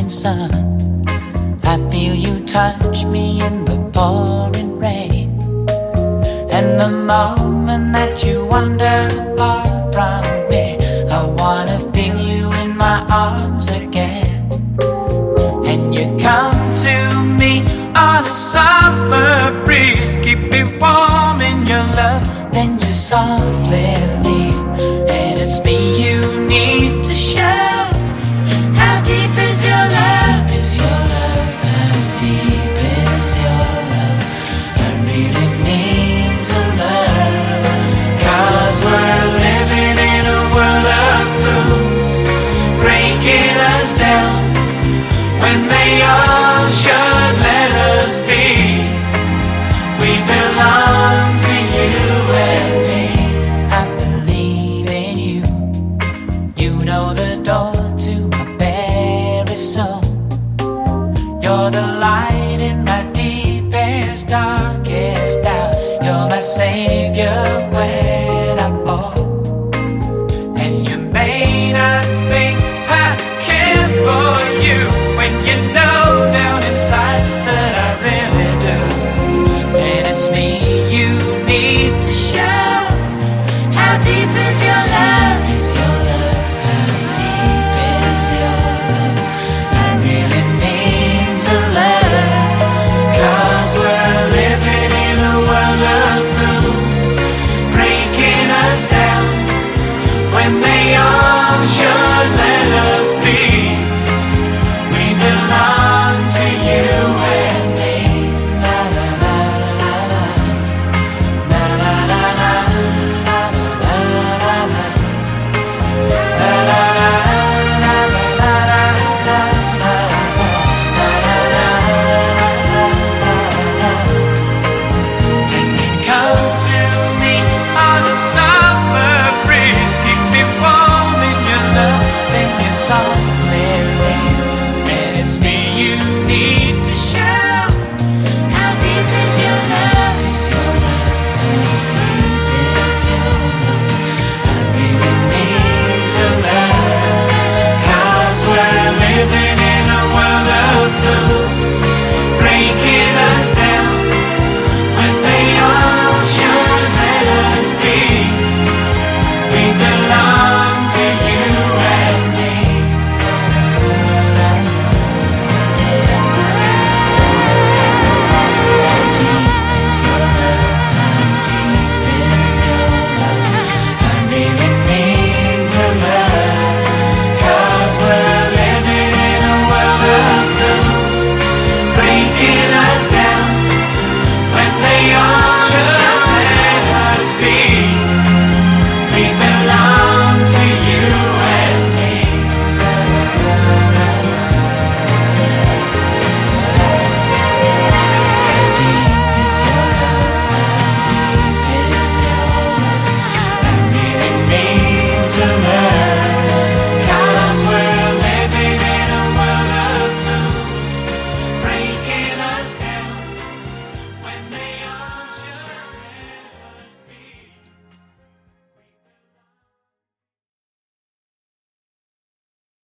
sun. I feel you touch me in the pouring rain. And the moment that you wander far from me, I wanna feel you in my arms again. And you come to me on a summer breeze, keep me warm in your love, then you softly leave. And it's me you need to show. How deep is your love? Is your love? How deep is your love? I really need to learn. 'Cause we're living in a world of fools, breaking us down when they all should let us be. We belong to you and me. I believe in you. You know the door to my very soul. You're the light in my deepest, darkest doubt. You're my savior when I fall. And you may not think I care for you, when you know down inside that I really do. And it's me you need to show. How deep is your love? Is your love? How deep is your love? I really need to learn. 'Cause we're living in a world of fools, breaking us down when they all should let us be. We belong to you and me. Na na na na na, na na na na, na na na na, na na na na na. And you come to me on a summer breeze, keep me warm in your love, then you softly leave. And it's me you need to show. How deep is your love? Is your love? How deep is your love? I really need to learn. 'Cause we're living